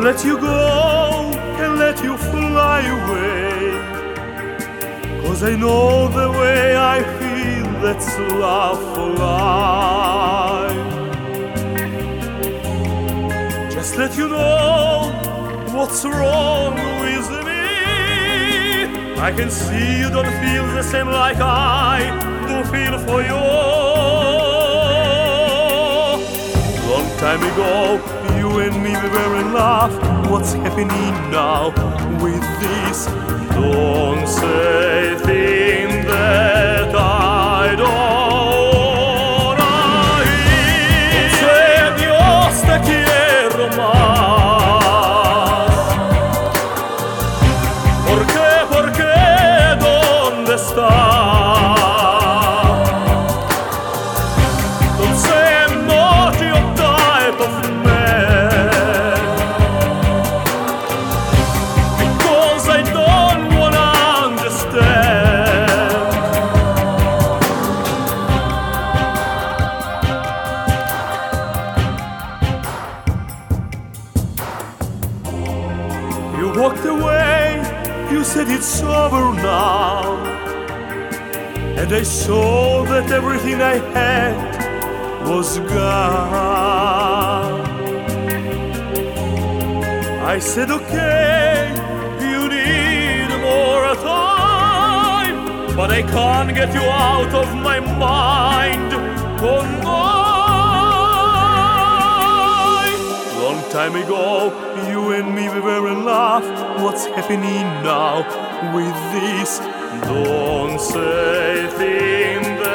let you go and let you fly away, 'cause I know the way I feel, that's love for life. Just let you know what's wrong with me. I can see you don't feel the same like I do feel for you. Long time ago, you and me we were in love. What's happening now with this? Don't say things that I don't hear. Non sé Dios te quiero más. ¿Por qué? ¿Por qué? ¿Dónde estás? Don't say I'm not your type of man, because I don't wanna understand. You walked away, you said it's over now, and I saw that everything I had was gone. I said, okay, you need more time, but I can't get you out of my mind. Oh no! Long time ago, you and me we were in love. What's happening now with this? Don't say things